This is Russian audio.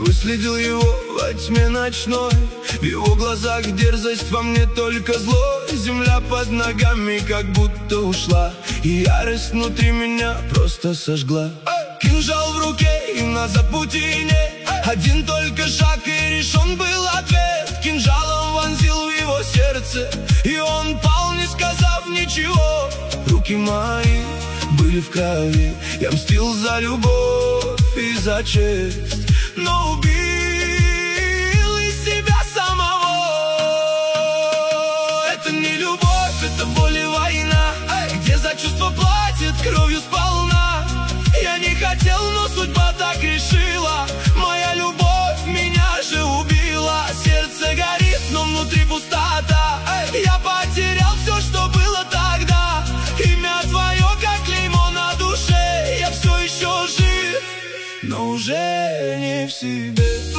выследил его во тьме ночной. В его глазах дерзость, во мне только зло. Земля под ногами как будто ушла, и ярость внутри меня просто сожгла. Кинжал в руке и на запутине, один только шаг и решен был ответ. Кинжалом вонзил в его сердце, и он пал, не сказав ничего. Руки мои были в крови, я мстил за любовь и за честь, но убил и себя самого. Это не любовь, это боль и война, где за чувство платят кровью сполна. Я не хотел, но судьба так решила, моя любовь меня же убила. Сердце горит, но внутри пустота, я потерял все, что было тогда. Имя твое, как клеймо на душе, я все еще жив, но уже не в себе.